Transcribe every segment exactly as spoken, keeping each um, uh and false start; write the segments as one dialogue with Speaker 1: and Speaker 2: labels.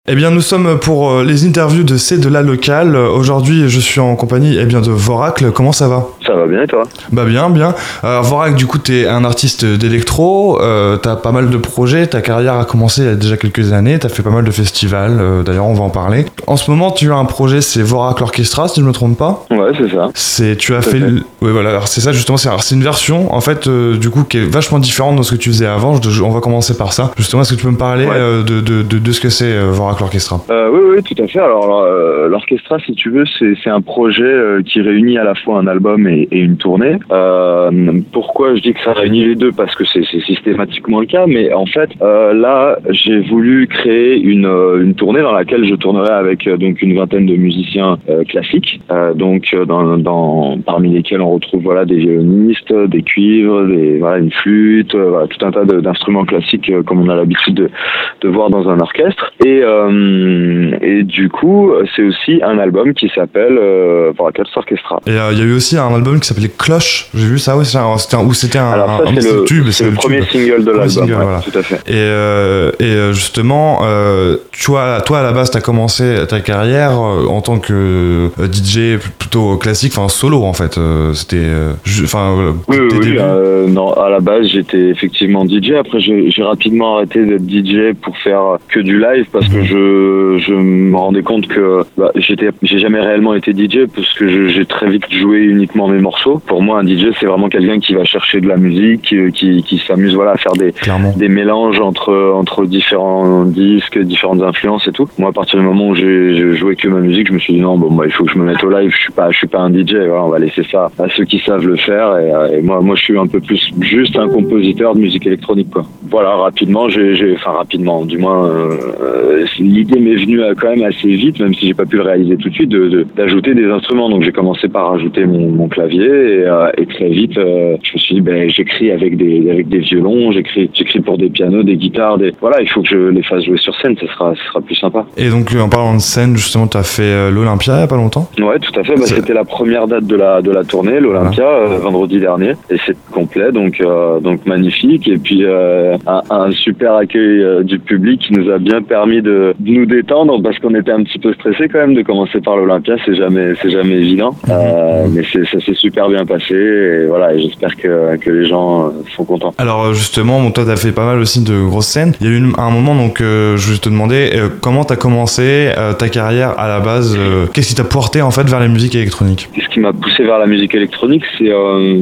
Speaker 1: Eh bien, nous sommes pour les interviews de C'est de la locale. Aujourd'hui, je suis en compagnie eh bien, de Voracle. Comment ça va ?
Speaker 2: Ça va bien et toi ?
Speaker 1: Bah bien, bien. Alors, Voracle, du coup, t'es un artiste d'électro. Euh, t'as pas mal de projets. Ta carrière a commencé il y a déjà quelques années. T'as fait pas mal de festivals. Euh, d'ailleurs, on va en parler. En ce moment, tu as un projet, c'est Voracle Orchestra, si je me trompe pas.
Speaker 2: Ouais, c'est ça.
Speaker 1: C'est, tu as
Speaker 2: Tout
Speaker 1: fait,
Speaker 2: à fait.
Speaker 1: le... ouais, voilà. Alors, c'est ça justement. C'est, alors, c'est une version, en fait, euh, du coup, qui est vachement différente de ce que tu faisais avant. Je, on va commencer par ça. Justement, est-ce que tu peux me parler
Speaker 2: Ouais.
Speaker 1: euh, de, de, de, de ce que c'est euh, Voracle Orchestra ?
Speaker 2: Euh, oui, oui, tout à fait. Alors, euh, l'orchestra, si tu veux, c'est, c'est un projet euh, qui réunit à la fois un album et, et une tournée. Euh, pourquoi je dis que ça réunit les deux ? Parce que c'est, c'est systématiquement le cas. Mais en fait, euh, là, j'ai voulu créer une, euh, une tournée dans laquelle je tournerai avec euh, donc une vingtaine de musiciens euh, classiques. Euh, donc, euh, dans, dans, parmi lesquels on retrouve voilà des violonistes, des cuivres, des, voilà une flûte, euh, voilà, tout un tas de, d'instruments classiques euh, comme on a l'habitude de, de voir dans un orchestre. Et euh, Et du coup, c'est aussi un album qui s'appelle euh, Voracle Orchestra.
Speaker 1: Et il euh, y a eu aussi un album qui s'appelait Cloche. J'ai vu ça, oui, c'était un, c'était un, ou c'était un,
Speaker 2: Alors ça,
Speaker 1: un,
Speaker 2: c'est,
Speaker 1: un
Speaker 2: le,
Speaker 1: tube.
Speaker 2: c'est, c'est le, le premier tube. single de l'album.
Speaker 1: Single,
Speaker 2: ouais,
Speaker 1: voilà.
Speaker 2: Tout à fait.
Speaker 1: Et, euh, et justement, euh, tu vois, toi à la base, t'as commencé ta carrière euh, en tant que euh, D J plutôt classique, enfin solo en fait. Euh, c'était, enfin. Euh,
Speaker 2: oui, oui, oui euh, non, à la base, j'étais effectivement D J. Après, j'ai, j'ai rapidement arrêté d'être D J pour faire que du live parce que je, je me rendais compte que bah, j'étais, j'ai jamais réellement été D J parce que je, j'ai très vite joué uniquement mes morceaux. Pour moi, un D J, c'est vraiment quelqu'un qui va chercher de la musique, qui, qui, qui s'amuse voilà, à faire des, des mélanges entre, entre différents disques, différentes influences et tout. Moi, à partir du moment où j'ai, j'ai joué que ma musique, je me suis dit non, bon, bah, il faut que je me mette au live. Je suis pas, je suis pas un D J. Voilà, on va laisser ça à ceux qui savent le faire. Et, et moi, moi, je suis un peu plus juste un compositeur de musique électronique, quoi. Voilà, rapidement, j'ai, j'ai enfin rapidement, du moins, euh, l'idée m'est venue quand même assez vite, même si j'ai pas pu le réaliser tout de suite, de, de, d'ajouter des instruments. Donc j'ai commencé par ajouter mon, mon clavier et, euh, et très vite, euh, je me suis dit, ben j'écris avec des avec des violons, j'écris j'écris pour des pianos, des guitares, des voilà, il faut que je les fasse jouer sur scène, ça sera ça sera plus sympa.
Speaker 1: Et donc en parlant de scène, justement, tu as fait euh, l'Olympia il y a pas longtemps ?
Speaker 2: Ouais, tout à fait. Bah, c'était la première date de la de la tournée, l'Olympia, ah. euh, vendredi dernier, et c'est complet, donc euh, donc magnifique. Et puis euh, un, un super accueil euh, du public qui nous a bien permis de, de nous détendre parce qu'on était un petit peu stressé quand même de commencer par l'Olympia, c'est jamais c'est jamais évident, mmh. euh, mais c'est, ça s'est super bien passé et voilà, et j'espère que que les gens sont contents.
Speaker 1: Alors justement, bon, toi t'as fait pas mal aussi de grosses scènes. Il y a eu une, un moment donc euh, je voulais te demander euh, comment t'as commencé euh, ta carrière à la base. Euh, qu'est-ce qui t'a porté en fait vers la musique électronique ?
Speaker 2: Ce qui m'a poussé vers la musique électronique, c'est euh,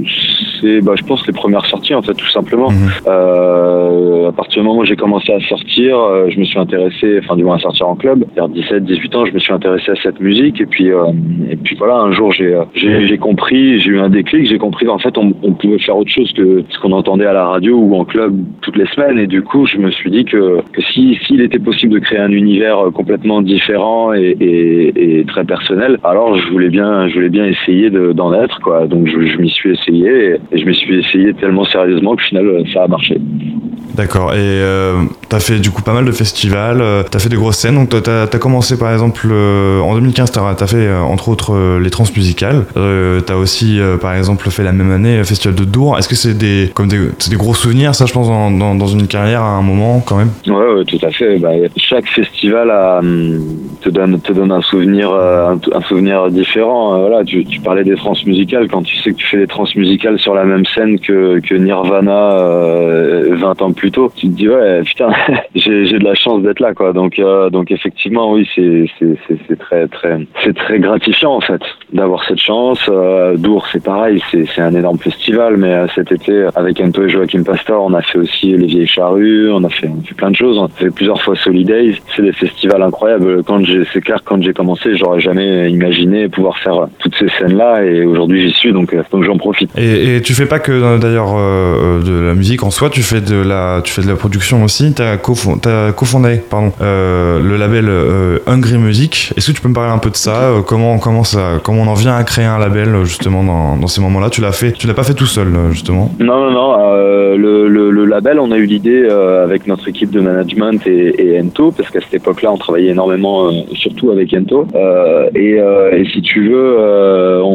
Speaker 2: c'est bah je pense les premières sorties en fait, tout simplement. Mmh. Euh, à partir du moment où j'ai commencé à sortir, euh, je me suis intéressé, enfin du moins à sortir en club, vers dix-sept dix-huit ans, je me suis intéressé à cette musique et puis euh, et puis voilà, un jour j'ai j'ai j'ai compris, j'ai eu un déclic, j'ai compris qu'en fait on, on pouvait faire autre chose que ce qu'on entendait à la radio ou en club toutes les semaines, et du coup je me suis dit que que si s'il était possible de créer un univers complètement différent et et, et très personnel, alors je voulais bien je voulais bien essayer de, d'en être quoi. Donc je, je m'y suis essayé et, et je m'y suis essayé tellement sérieusement qu'au final ça a marché.
Speaker 1: D'accord, et euh, t'as fait du coup pas mal de festivals, euh, t'as fait des grosses scènes, donc t'as, t'as commencé par exemple euh, en deux mille quinze, t'as, t'as fait euh, entre autres euh, les Transmusicales, euh, t'as aussi euh, par exemple fait la même année le Festival de Dour. Est-ce que c'est des, comme des, c'est des gros souvenirs, ça je pense dans, dans, dans une carrière à un moment quand même ?
Speaker 2: Ouais, ouais, tout à fait. Bah, chaque festival a, te donne te donne un souvenir euh, un, un souvenir différent. Euh, voilà, tu, tu parlais des Transmusicales, quand tu sais que tu fais des Transmusicales sur la même scène que, que Nirvana euh, vingt ans plus tôt, tu te dis ouais putain j'ai j'ai de la chance d'être là quoi. Donc euh, donc effectivement oui c'est c'est c'est c'est très très c'est très gratifiant en fait d'avoir cette chance. Euh, Dour c'est pareil, c'est c'est un énorme festival, mais euh, cet été avec Ento et Joachim Pastor on a fait aussi les Vieilles Charrues, on a fait, on a fait plein de choses, on a fait plusieurs fois Solidays. C'est des festivals incroyables. Quand j'ai c'est clair quand j'ai commencé j'aurais jamais imaginé pouvoir faire toutes ces scènes là, et aujourd'hui j'y suis, donc donc j'en profite.
Speaker 1: Et, et tu fais pas que d'ailleurs euh, de la musique en soi, tu fais de la tu fais de la production aussi, t'as, cofond, t'as cofondé pardon, euh, le label euh, Hungry Music. Est-ce que tu peux me parler un peu de ça, euh, comment, comment, ça, comment on en vient à créer un label justement dans, dans ces moments-là ? Tu l'as fait, tu l'as pas fait tout seul justement ?
Speaker 2: Non, non, non. Euh, le, le, le label, on a eu l'idée euh, avec notre équipe de management et, et Ento, parce qu'à cette époque-là, on travaillait énormément, euh, surtout avec Ento. Euh, et, euh, et si tu veux, euh, on, on en a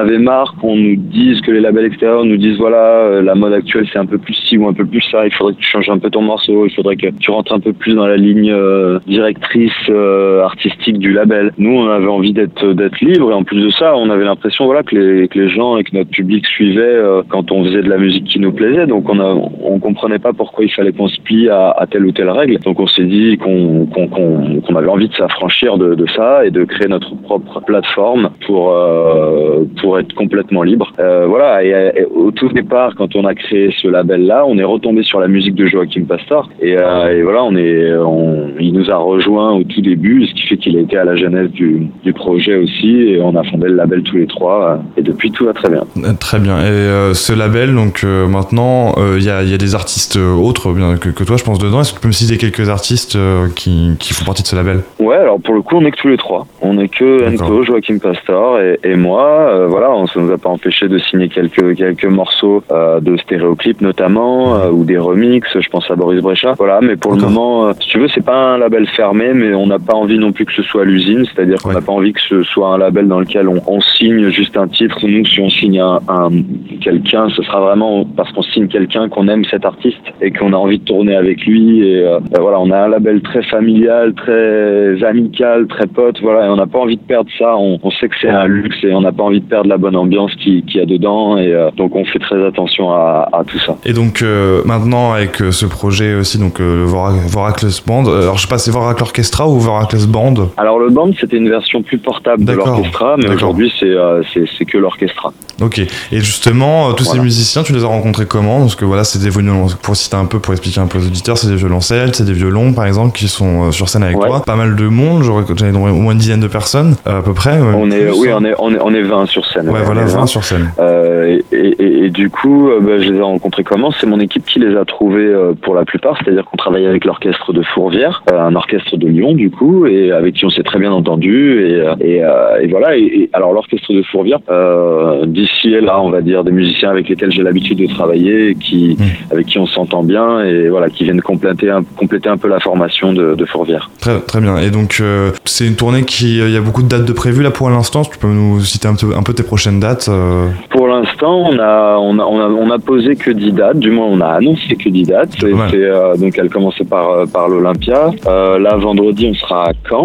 Speaker 2: avait marre qu'on nous dise, que les labels extérieurs nous disent voilà, euh, la mode actuelle c'est un peu plus ci ou un peu plus ça, il faudrait que tu changes un peu ton morceau, il faudrait que tu rentres un peu plus dans la ligne euh, directrice euh, artistique du label. Nous, on avait envie d'être d'être libre et en plus de ça, on avait l'impression voilà que les, que les gens et que notre public suivaient euh, quand on faisait de la musique qui nous plaisait. Donc on a, on comprenait pas pourquoi il fallait qu'on se plie à, à telle ou telle règle. Donc on s'est dit qu'on qu'on, qu'on, qu'on avait envie de s'affranchir de, de ça et de créer notre propre plateforme pour euh, pour être complètement libre. Euh, voilà. Et, et au tout départ, quand on a créé ce label-là, on est retombé sur la musique de Joachim Pastor et, euh, et voilà, on est, on, il nous a rejoint au tout début, ce qui fait qu'il a été à la genèse du, du projet aussi et on a fondé le label tous les trois et depuis tout va très bien.
Speaker 1: Très bien. Et euh, ce label, donc euh, maintenant, il euh, y, a, y a des artistes autres bien que, que toi, je pense, dedans. Est-ce que tu peux me citer quelques artistes euh, qui, qui font partie de ce label?
Speaker 2: Ouais, alors pour le coup, on est que tous les trois. On est que Enzo, Joachim Pastor et, et moi. Euh, voilà, on, ça nous a pas empêché de signer quelques quelques morceaux euh, de stéréoclips notamment euh, ou des remixes. Je pense à Boris Brejcha. Voilà, mais pour D'accord. le moment, euh, si tu veux, c'est pas un label fermé, mais on n'a pas envie non plus que ce soit l'usine. C'est-à-dire qu'on n'a ouais. pas envie que ce soit un label dans lequel on, on signe juste un titre. Nous, si on signe un, un quelqu'un, ce sera vraiment parce qu'on signe quelqu'un, qu'on aime cet artiste et qu'on a envie de tourner avec lui. Et euh, ben voilà, on a un label très familial, très amical, très pote. Voilà, et on n'a pas envie de perdre ça. On, on sait que c'est un luxe et on n'a pas envie de perdre la bonne ambiance qu'il qui y a dedans. Et euh, donc on fait très attention à, à tout ça.
Speaker 1: Et donc euh, maintenant avec euh, ce projet aussi, donc euh, Voracles Band. Alors je sais pas, c'est Voracles Orchestra ou Voracles Band?
Speaker 2: Alors le band, c'était une version plus portable D'accord. de l'orchestra, mais D'accord. aujourd'hui c'est, euh, c'est c'est que l'orchestra.
Speaker 1: Ok. Et justement, euh, tous voilà. ces musiciens, tu les as rencontrés comment? Parce que voilà, c'est des violons, pour citer un peu, pour expliquer un peu aux auditeurs, c'est des violoncelles, c'est des violons par exemple qui sont euh, sur scène avec ouais. toi. Pas mal de monde, j'aurais j'avais au moins une dizaine de personnes euh, à peu près.
Speaker 2: On est, oui, on est, on est, on est vingt sur scène.
Speaker 1: Ouais, ouais voilà, vingt sur scène.
Speaker 2: Euh, et, et, et du coup, euh, bah, je les ai rencontrés comment? C'est mon équipe qui les a trouvés euh, pour la plupart, c'est-à-dire qu'on travaille avec l'orchestre de Fourvière, euh, un orchestre de Lyon du coup, et avec qui on s'est très bien entendu. Et, et, euh, et voilà. Et, et alors l'orchestre de Fourvière, euh, d'ici et là, on va dire des musiciens avec lesquels j'ai l'habitude de travailler, et qui, mmh. avec qui on s'entend bien, et voilà, qui viennent compléter un, compléter un peu la formation de, de Fourvière.
Speaker 1: Très, très bien. Et donc euh, c'est une tournée qui, il y a beaucoup de dates de prévues là pour l'instant. Tu peux nous citer un peu, un peu tes prochaines dates? euh...
Speaker 2: Pour l'instant, on a, on a, on a, on a posé que dix dates. Du moins, on a annoncé que dix dates. Et ouais. c'est, euh, donc, elle commençait par, par l'Olympia. Euh, là, vendredi, on sera à Caen.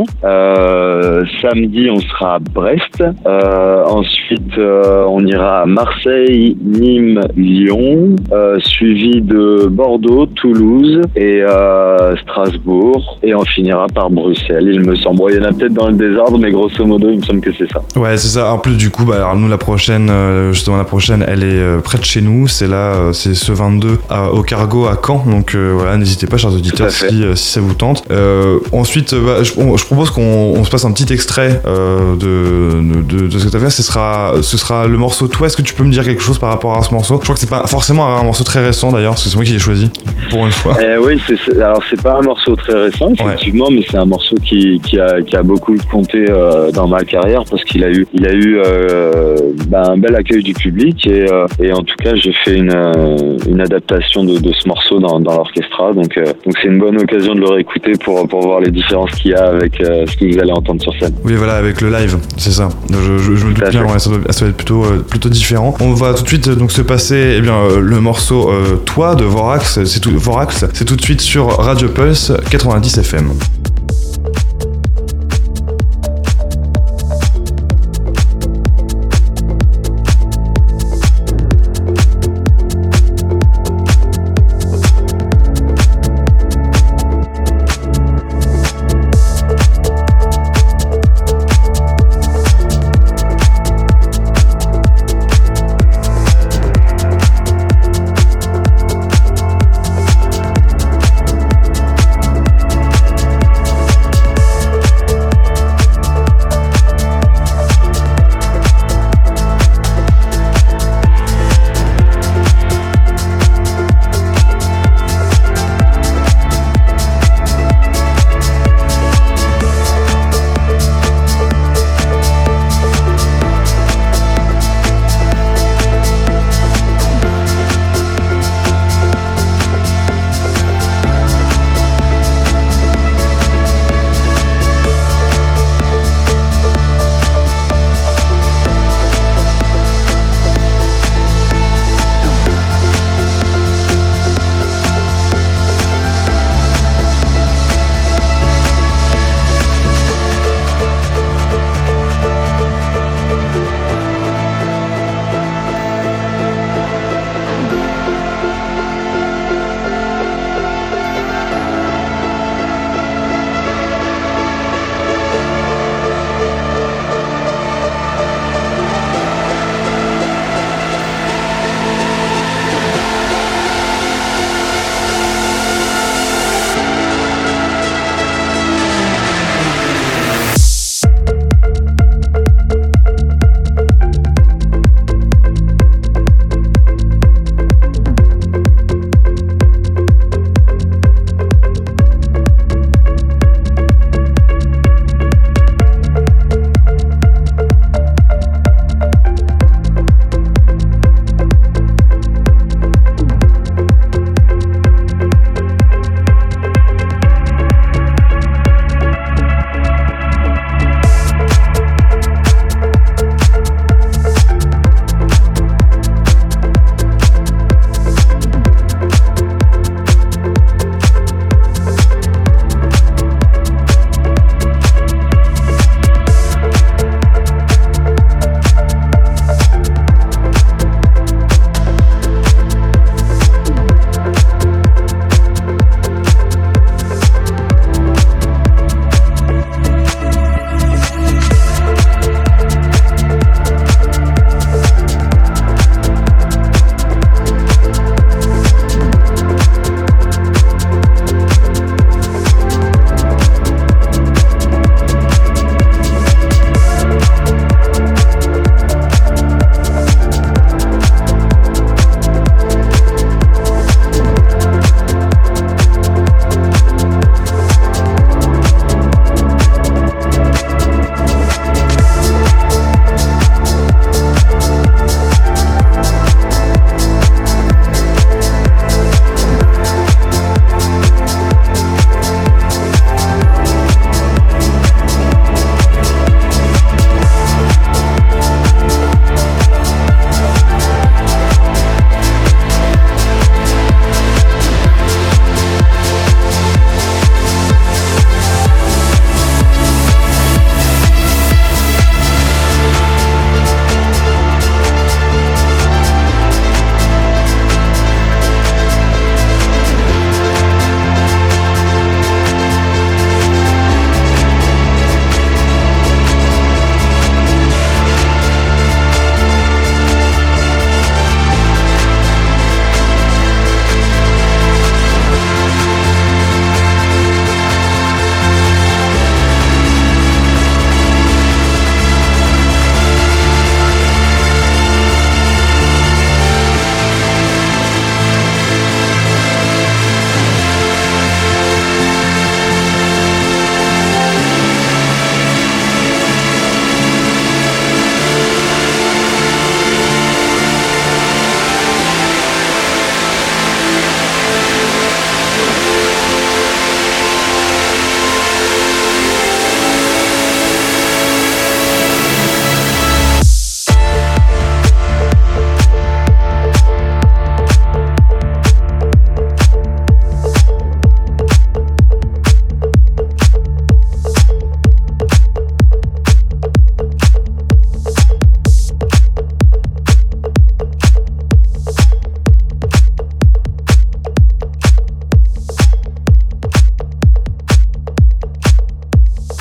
Speaker 2: Euh, samedi, on sera à Brest. Euh, ensuite, euh, on ira à Marseille, Nîmes, Lyon, euh, suivi de Bordeaux, Toulouse et euh, Strasbourg. Et on finira par Bruxelles, il me semble. Il y en a peut-être dans le désordre, mais grosso modo, il me semble que c'est ça.
Speaker 1: Ouais, c'est ça. En plus, du coup, bah, alors, nous, la prochaine, euh, justement, la prochaine, elle est euh, près de chez nous. C'est là, euh, c'est ce vingt-deux à, au Cargo à Caen. Donc euh, voilà, n'hésitez pas, chers auditeurs, si, euh, si ça vous tente. Euh, ensuite, bah, je, on, je propose qu'on on se passe un petit extrait euh, de, de, de ce que tu as fait. Ce sera, ce sera le morceau Toi. Est-ce que tu peux me dire quelque chose par rapport à ce morceau? Je crois que c'est pas forcément un morceau très récent d'ailleurs, parce que c'est moi qui l'ai choisi pour une fois.
Speaker 2: Eh oui, c'est, c'est, alors c'est pas un morceau très récent, effectivement, ouais. mais c'est un morceau qui, qui, a, qui a beaucoup compté euh, dans ma carrière parce qu'il a eu, il a eu euh, bah, un bel accueil du public et, euh, et en tout cas j'ai fait une, euh, une adaptation de, de ce morceau dans, dans l'orchestra, donc, euh, donc c'est une bonne occasion de le réécouter pour, pour voir les différences qu'il y a avec euh, ce que vous allez entendre sur scène.
Speaker 1: Oui, voilà, avec le live, c'est ça. Je, je, je me doute bien, ouais, ça, doit, ça doit être plutôt, euh, plutôt différent. On va tout de suite donc se passer eh bien, euh, le morceau euh, Toi de Voracles, c'est tout, Voracles, c'est tout de suite sur Radio Pulse quatre-vingt-dix F M.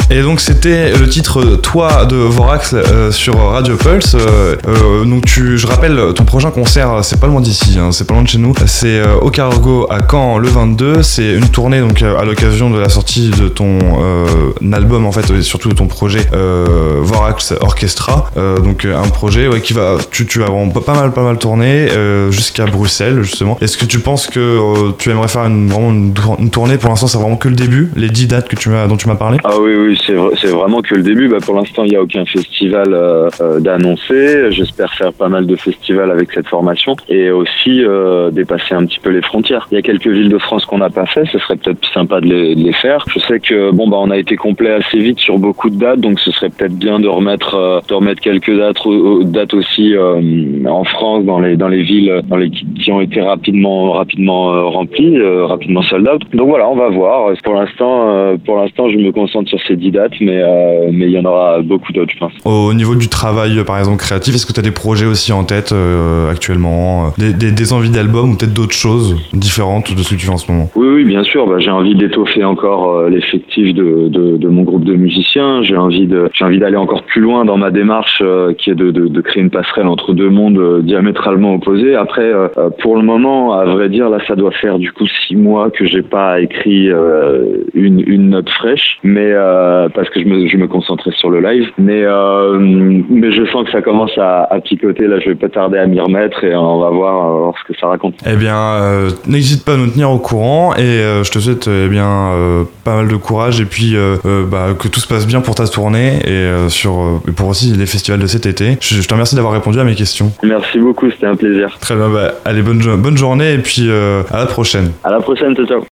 Speaker 1: Et donc c'était le titre Toi de Vorax euh, sur Radio Pulse. Euh, euh, donc tu, je rappelle, ton prochain concert, c'est pas loin d'ici, hein, c'est pas loin de chez nous. C'est euh, au Cargo à Caen le vingt-deux. C'est une tournée donc à l'occasion de la sortie de ton euh, album en fait, et surtout de ton projet euh, Vorax Orchestra. Euh, donc un projet ouais, qui va, tu, tu vas vraiment pas mal pas mal tourner euh, jusqu'à Bruxelles justement. Est-ce que tu penses que euh, tu aimerais faire une, vraiment une, une tournée? Pour l'instant, c'est vraiment que le début, les dix dates que tu m'as, dont tu m'as parlé.
Speaker 2: Ah oui oui, c'est c'est vraiment que le début. Bah, pour l'instant, il n'y a aucun festival euh, euh, d'annoncer. J'espère faire pas mal de festivals avec cette formation et aussi euh, dépasser un petit peu les frontières. Il y a quelques villes de France qu'on n'a pas fait. Ce serait peut-être sympa de les, de les faire. Je sais que bon bah on a été complet assez vite sur beaucoup de dates, donc ce serait peut-être bien de remettre euh, de remettre quelques dates, euh, dates aussi euh, en France dans les dans les villes dans les qui ont été rapidement rapidement euh, remplies, euh, rapidement sold out. Donc voilà, on va voir. Pour l'instant, euh, pour l'instant, je me concentre sur ces dix dates, mais euh, mais il y en aura beaucoup d'autres, je pense.
Speaker 1: Au niveau du travail, par exemple créatif, est-ce que tu as des projets aussi en tête euh, actuellement, des, des, des envies d'album ou peut-être d'autres choses différentes de ce que tu fais en ce moment?
Speaker 2: Oui, oui, bien sûr. Bah, j'ai envie d'étoffer encore euh, l'effectif de, de, de mon groupe de musiciens. J'ai envie de, j'ai envie d'aller encore plus loin dans ma démarche, euh, qui est de, de, de créer une passerelle entre deux mondes euh, diamétralement opposés. Après, euh, pour le moment, à vrai dire, là, ça doit faire du coup six mois que j'ai pas écrit euh, une, une note fraîche, mais euh, parce que je me, je me concentrais sur le live. Mais, euh, mais je sens que ça commence à, à picoter. Là, je vais pas tarder à m'y remettre et on va voir, euh, voir ce que ça raconte.
Speaker 1: Eh bien, euh, n'hésite pas à nous tenir au courant et euh, je te souhaite eh bien euh, pas mal de courage et puis euh, euh, bah, que tout se passe bien pour ta tournée et euh, sur euh, pour aussi les festivals de cet été. Je, je te remercie d'avoir répondu à mes questions.
Speaker 2: Merci beaucoup, c'était un plaisir.
Speaker 1: Très bien, bah, allez bonne bonne journée et puis euh, à la prochaine.
Speaker 2: À la prochaine, ciao ciao.